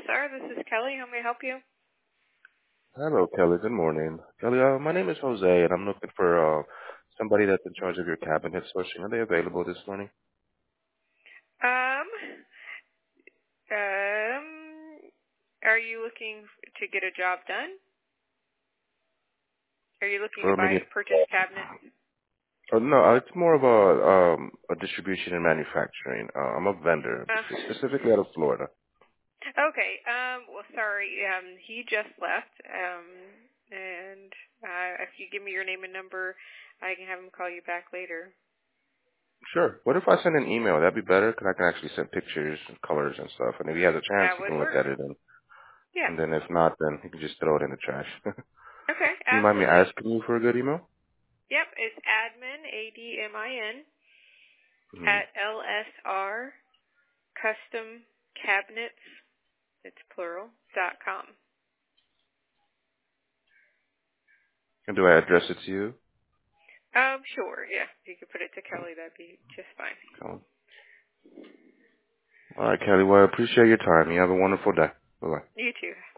LSR. This is Kelly. How may I help you? Hello, Kelly. Good morning. Kelly, my name is Jose, and I'm looking for somebody that's in charge of your cabinet sourcing. Are they available this morning? Um, um, are you looking to get a job done? Are you looking to For buy immediate? purchase cabinets? Oh, no, it's more of a distribution and manufacturing. I'm a vendor, specifically out of Florida. Okay. Well, sorry. He just left. And if you give me your name and number, I can have him call you back later. Sure. What if I send an email? That'd be better, because I can actually send pictures and colors and stuff. And if he has a chance, That he would can look work. at it. Yeah. And then if not, then he can just throw it in the trash. Okay. Do you mind me Absolutely. asking you for a good email? Yep. It's admin, ADMIN, Mm-hmm. at LSR Custom Cabinets, it's plural, .com. And do I address it to you? Sure, yeah. If you could put it to Kelly, that'd be just fine. All right, Kelly. Well, I appreciate your time. You have a wonderful day. Bye-bye. You too.